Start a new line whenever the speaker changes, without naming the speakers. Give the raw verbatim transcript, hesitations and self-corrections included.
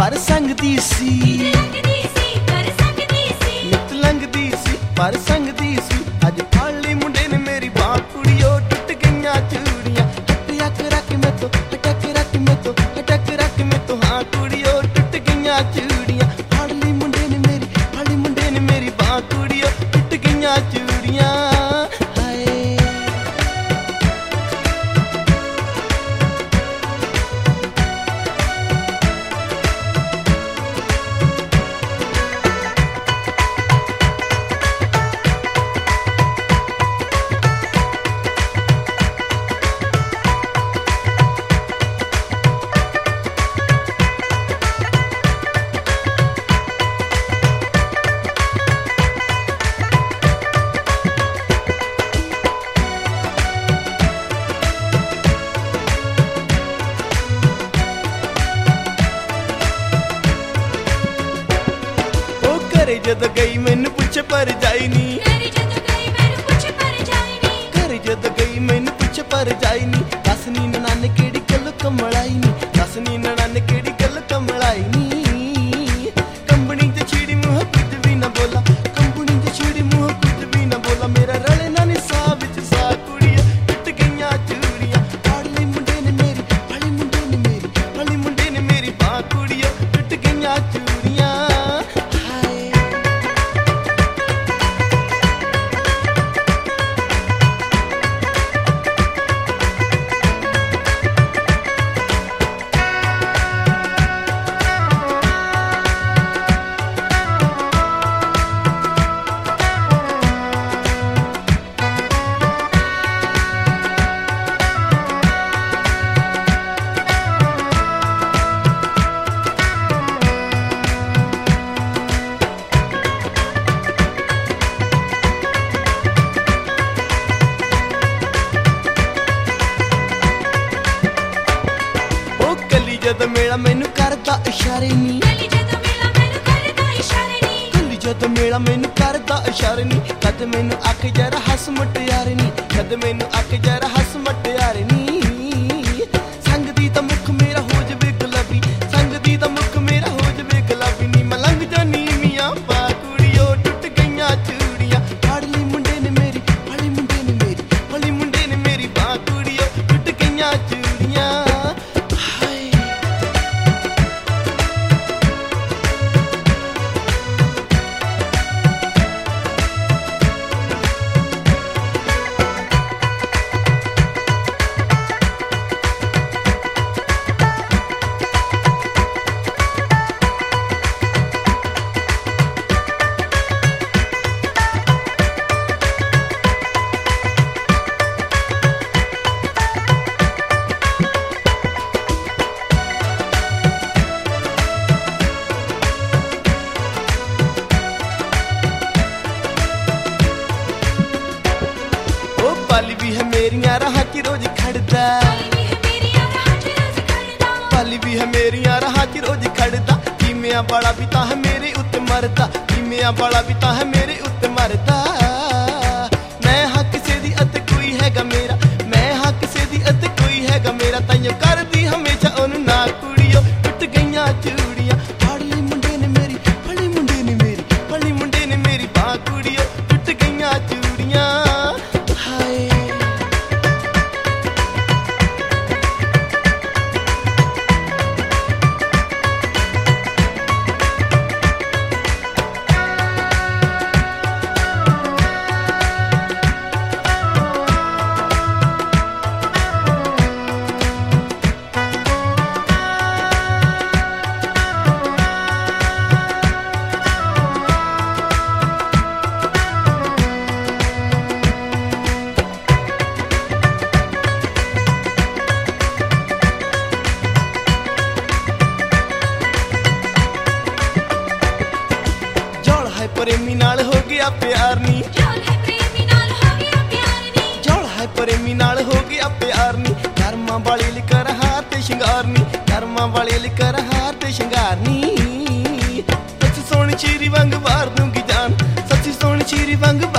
पर संगदी सी, नित लंघदी सी पर संगदी सी। अज फाली मुंडे ने मेरी बांह कुड़ियो, टुट गईयां चूड़ियां। हटिया करा के मैं तो, हटा करा के मैं तो, हटा करा के मैं तो, हाँ कुड़ियो टुट गईयां चूड़ियां। फाली मुंडे ने मेरी, फाली मुंडे ने मेरी बांह कुड़ियो, टुट गईयां चूड़ियां। जद गई मैनू पुछ पर जाई नी, घर जद गई मैनू पुछ पर जाई नी। दस नी ननाने केड़ी गल कमलाई नी, दस नी ननाने केड़ी गल कमलाई नी। कंबनी ते छीड़ी मुँह कुछ भी ना बोला, कंबनी ते छीड़ी मुँह कुछ भी ना बोला। मेरा रले ना नी सा विच सा कुड़िया, टुट गईयां चूड़ियां। फाड़ी मुंडे ने मेरी, फाड़ी मुंडे ने मेरी, फाड़ी मुंडे ने मेरी बांह कुड़िया, टुट गईयां चूड़ियां। जद मेला मैनू करदा इशारे नी, गली जद मेला मैनू करदा इशारे नी। कद मैनू आख जरा हस मुटियारे नी, कद मैनू आख जरा हस मुटियारे नी। संगदी दा मुख मेरा हो जवे गुलाबी, संगदी दा मुख मेरा हो जवे गुलाबी नी। मैं लंघ जानी मियां पा कुड़ियो, टुट गईयां चूड़ियां। फाड़ी मुंडे ने मेरी, फाड़ी मुंडे ने मेरी, फाड़ी मुंडे ने मेरी बांह कुड़ियो, टुट गईयां चूड़ियां। पाली भी है मेरियां राहां च रोज खड़दा, पाली भी है मेरियां राहां च रोज खड़दा। कीमिया वाला भी तां है मेरे उत्ते मरदा, कीमिया वाला भी तां है मेरे उत्ते मरदा। मैं हां किसे दी अते कोई हैगा मेरा, मैं हां किसे दी अते कोई हैगा मेरा। ताइयों करदी हमेशा ओनू ना कुड़ियो, टुट गईयां चूड़ियां। फाड़ी मुंडे ने मेरी, फाड़ी मुंडे ने मेरी, फाड़ी मुंडे ने मेरी बांह कुड़ियो, टुट गईयां चूड़ियां। प्रेमी नाल हो गया प्यार नी, झोल है प्रेमी नाल हो गया प्यार नी, झोल है प्रेमी नाल हो गया प्यार नी। कर्मां वाली लिकर हार ते शिंगार नी, कर्मां वाली लिकर हार ते शिंगार नी। सच सोहणी चीरी वांग वार दूंगी जान, सच सोहणी चीरी वांग